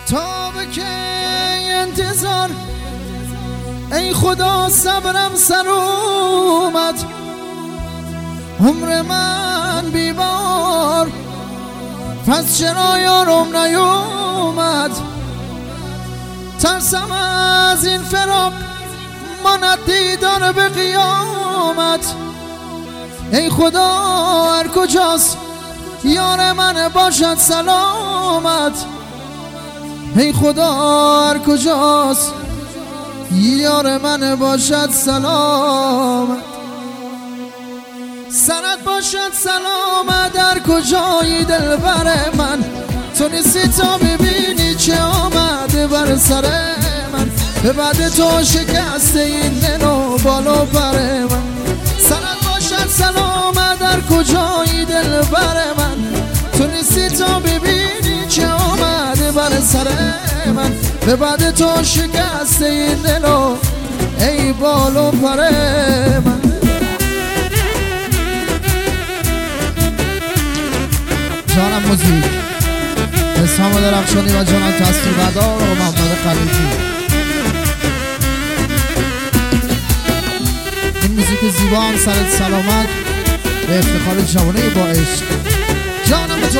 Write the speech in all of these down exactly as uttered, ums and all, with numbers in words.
تا به که انتظار ای خدا صبرم سر اومد، عمر من بیبار پس چرا یارم نیومد. ترسم از این فراق ماند دیدار به قیامت. ای خدا هر کجاست یار من باشد سلامت. ای خدا هر کجاست یار من باشد سلامت. سرت باشد سلامت در کجایی دلبر من. تو نیستی تا ببینی چه آمده بر سر من. به بعد تو شکست این دل و بال و پر من. سرت باشد سلامت در کجایی دلبر من. تو نیستی تا ببینی چه آمده بر سر من. به بعد تو شکست این دل و ای بال و پر من. جانم موزیک اسلام درخشانی و جانم تصویر بردار و محمد خلیفی. این موزیک زیبا هم سرت سلامت به افتخار جوانه با عشق. جانم تو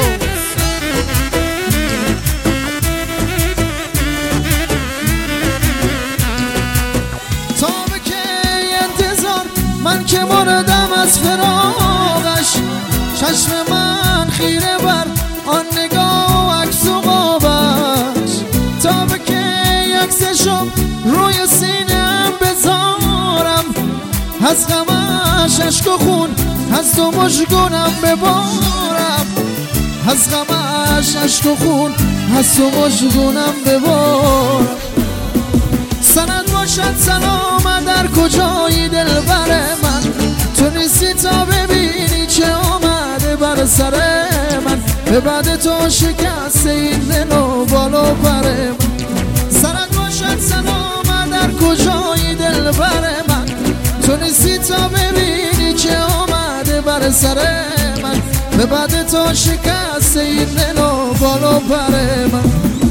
تا به که انتظار من که مردم از فراقش. چشم من خیره بر آن نگاه و عکس و قابش. تا به که عکسشم روی سینه‌ام بذارم. از غمش اشک و خون از تو مژگونم ببارم. از غمش اشک و خون از تو مژگونم ببارم. سند باشد سلامت در کجایی دلبر من. تو نیستی تا ببینی چه آمده بر سر من. به بعد تو شکست این دل و بال و پر من. سرت باشد سلامت در کجایی دلبر من. تو نیستی تا ببینی چه آمده بر سر من. به بعد تو شکست این دل و بال و پر من.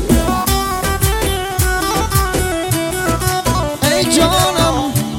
ای جانم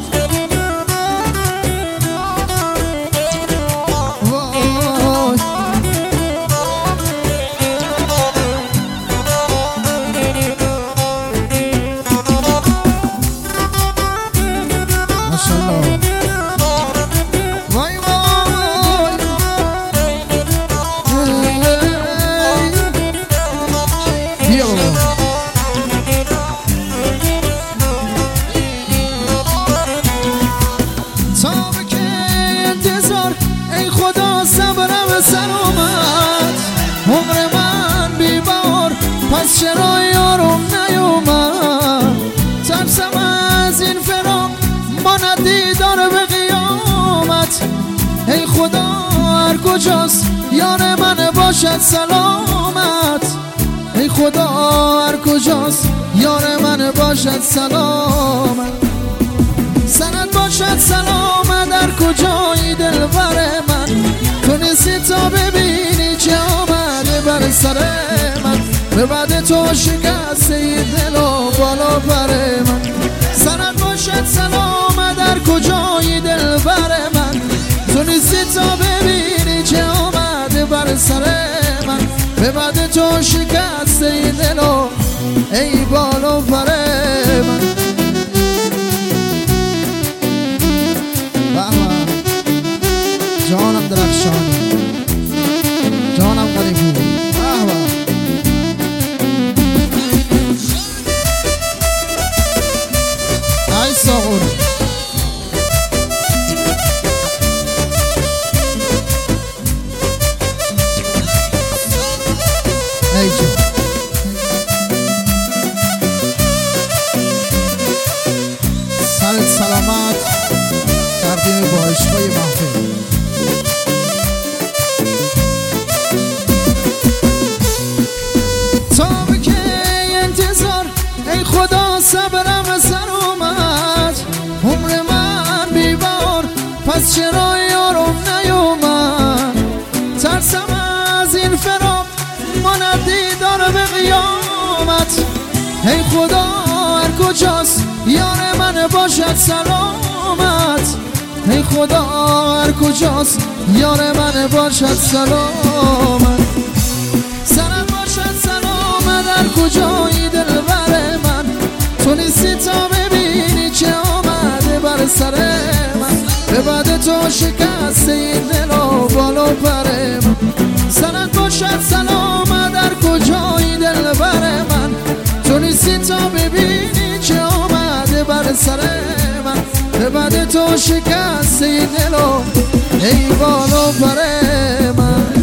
پس چرا یارم نیومد. ترسم از این فراق ماند دیدار به قیامت. ای خدا هر کجاست یار من باشد سلامت. ای خدا هر کجاست یار من باشد سلامت. سند باشد سلامت در کجایی دلبر من. تو نیستی تا ببینی چه آمده بر سر من. به بعد تو شکست این دل و بال و پر من. سرت باشد سلامت در کجایی دلبر من. تو نیستی تا ببینی چه آمده بر سر من. به بعد تو شکست این دل و ای بال و پر من. جانم درخشانی جانم خلیفی. ای ساغور ای جان سرت سلامت تقدیم با عشقای محفل. تا به که انتظار ای خدا صبرم سر اومد. عمر من بیبار پس چرا یارم نیومد. ترسم از این فراق ماند دیدار به قیامت. سلامت. ای خدا هر کجاست یار من باشد سلامت. ای خدا هر کجاست یار من باشد سلامت. سرت باشد سلامت هر کجایی دلبر من. تو نیستی تا ببینی چه آمده بر سر من. به بعد تو شکست این دل و بال و پر من. سرت باشد سلامت هر کجایی دلبر من. تو نیستی تا ببینی چه آمده بر سر من. به بعد تو شکست این دل و ای بال و پر من.